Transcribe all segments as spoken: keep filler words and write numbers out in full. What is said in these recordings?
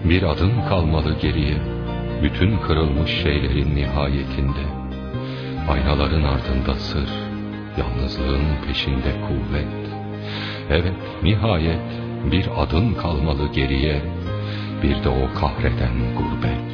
Bir adım kalmalı geriye, bütün kırılmış şeylerin nihayetinde. Aynaların ardında sır, yalnızlığın peşinde kuvvet. Evet, nihayet bir adım kalmalı geriye, bir de o kahreden gurbet.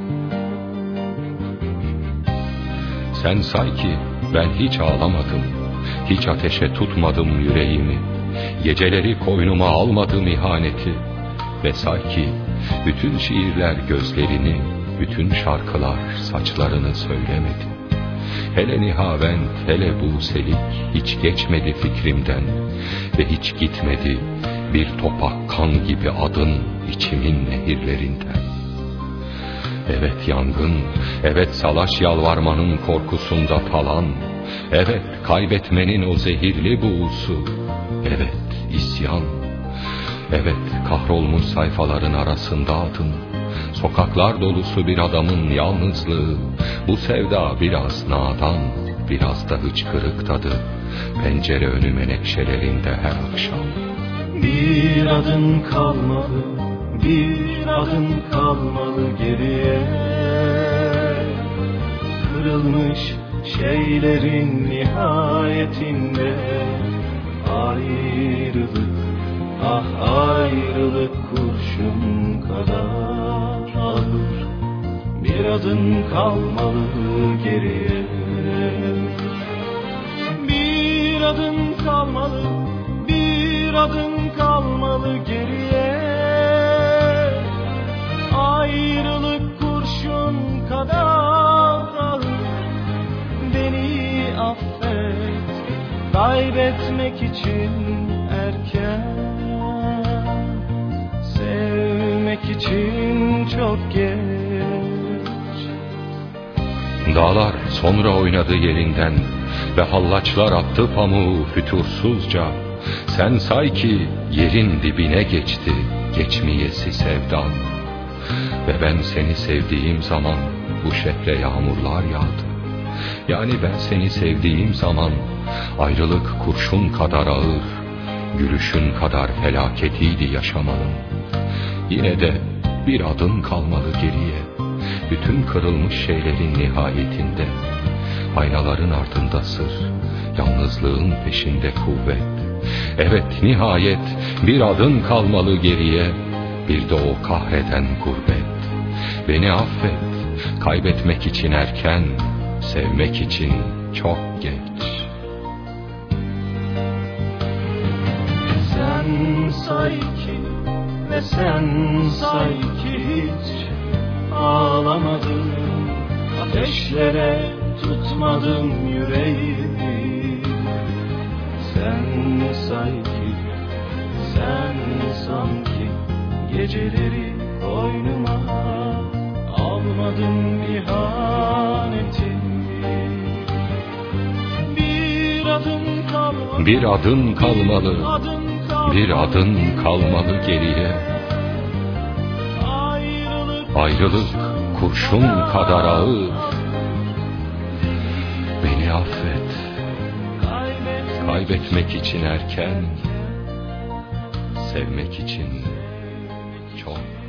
Sen say ki ben hiç ağlamadım, hiç ateşe tutmadım yüreğimi, geceleri koynuma almadım ihaneti. Ve say ki bütün şiirler gözlerini, bütün şarkılar saçlarını söylemedi. Hele nihavent, hele buselik hiç geçmedi fikrimden ve hiç gitmedi bir topak kan gibi adın içimin nehirlerinden. Evet yangın, evet salaş yalvarmanın korkusunda talan, evet kaybetmenin o zehirli buğusu, evet isyan, evet kahrolmuş sayfaların arasında adın, sokaklar dolusu bir adamın yalnızlığı, bu sevda biraz nadan, biraz da hıçkırık tadı, pencere önü menekşelerinde her akşam. Bir adım kalmalı, bir adım kalmalı geriye, kırılmış şeylerin nihayetinde. Ayrılık, ah ayrılık kurşun kadar ağır. Bir adım kalmalı geriye, bir adım kalmalı, bir adım kalmalı geriye. Ayrılık kurşun kadar ağır. Beni affet, kaybetmek için erken, sevmek için çok geç. Dağlar sonra oynadı yerinden ve hallaçlar attı pamuğu fütursuzca. Sen say ki yerin dibine geçti geçmeyesi sevdan. Ve ben seni sevdiğim zaman bu şehre yağmurlar yağdı. Yani ben seni sevdiğim zaman ayrılık kurşun kadar ağır, gülüşün kadar felaketiydi yaşamanın. Yine de bir adım kalmalı geriye, bütün kırılmış şeylerin nihayetinde. Aynaların ardında sır, yalnızlığın peşinde kuvvet. Evet nihayet bir adım kalmalı geriye, bir de o kahreden gurbet. Beni affet, kaybetmek için erken, sevmek için çok geç. Sen say ki ve sen say ki hiç ağlamadım, ateşlere tutmadım yüreğimi. Sen say ki, sen sanki geceleri koynuma almadım ihaneti. Bir adım kalmalı, bir adım kalmalı, bir adım kalmalı geriye. Ayrılık, ayrılık kurşun kadar ağır. Beni affet, kaybetmek için erken, sevmek için çok